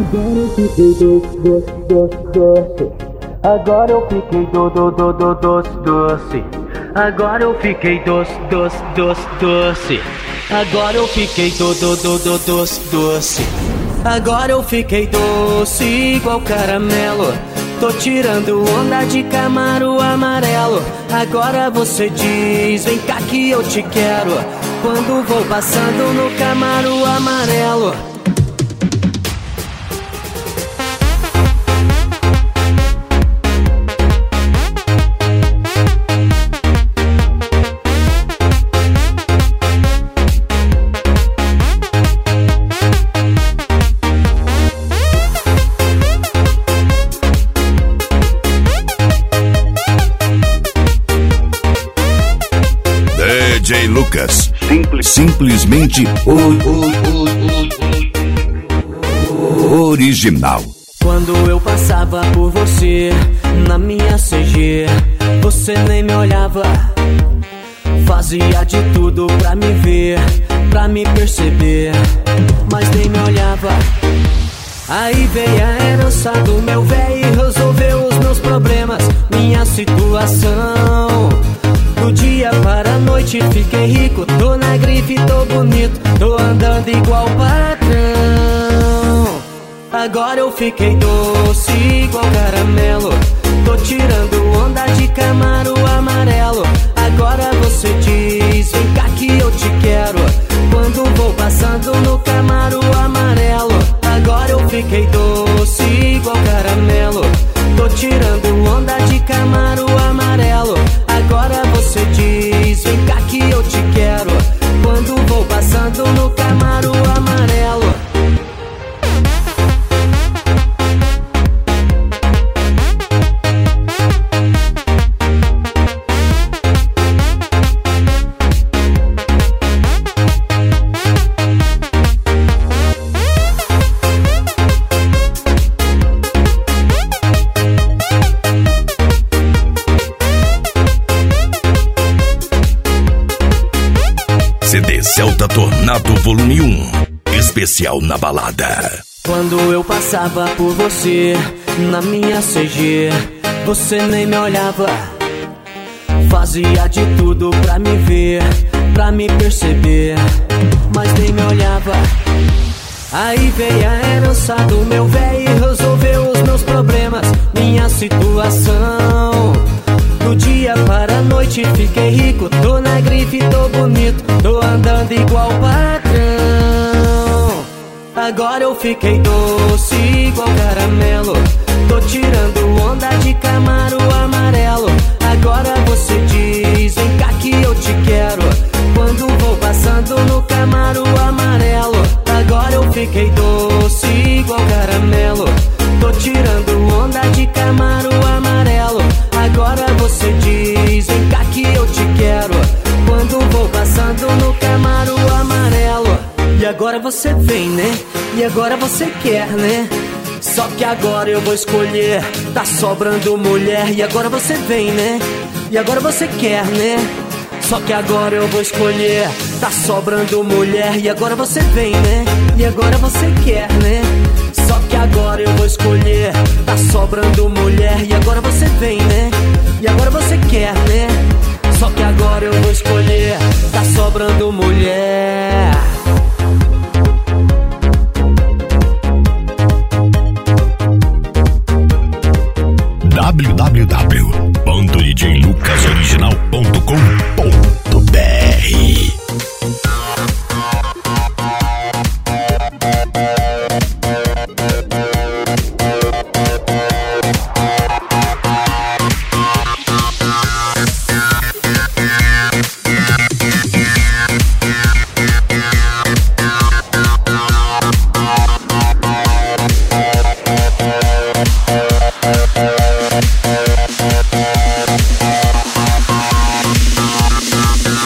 Agora eu fiquei doce. Agora eu fiquei doce. Agora eu fiquei doce. Agora eu fiquei doce igual caramelo. Tô tirando onda de Camaro amarelo. Agora você diz, vem cá que eu te quero. Quando vou passando no Camaro amarelo. DJ Lucas, simplesmente original. Quando eu passava por você na minha CG, você nem me olhava. Fazia de tudo pra me ver, pra me perceber, mas nem me olhava. Aí veio a herança do meu véi e resolveu os meus problemas, minha situação. Do dia para a noite fiquei rico, tô na grife, tô bonito, tô andando igual patrão. Agora eu fiquei doce igual caramelo. Tô tirando onda de Camaro amarelo. Agora você diz, vem cá que eu te quero. Quando vou passando no Camaro amarelo. Agora eu fiquei doce igual caramelo. Tô tirando onda de Camaro amarelo. Agora você diz, vem cá que eu te quero. Quando vou passando no Camaro amarelo. CD Celta Tornado Volume 1, especial na balada. Quando eu passava por você na minha CG, você nem me olhava. Fazia de tudo pra me ver, pra me perceber, mas nem me olhava. Aí veio a herança do meu véi e resolveu os meus problemas, minha situação. Do dia para a noite fiquei rico, tô na grife, tô bonito, tô andando igual patrão. Agora eu fiquei doce igual caramelo. Tô tirando onda de Camaro amarelo. Agora você diz, vem cá que eu te quero. Quando vou passando no Camaro amarelo. Agora eu fiquei doce igual caramelo. Tô tirando onda de Camaro amarelo. Agora você diz, vem cá que eu te quero. Quando vou passando no Camaro amarelo. E agora você vem, né? E agora você quer, né? Só que agora eu vou escolher, tá sobrando mulher. E agora você vem, né? E agora você quer, né? Só que agora eu vou escolher, tá sobrando mulher. E agora você vem, né? E agora você quer, né?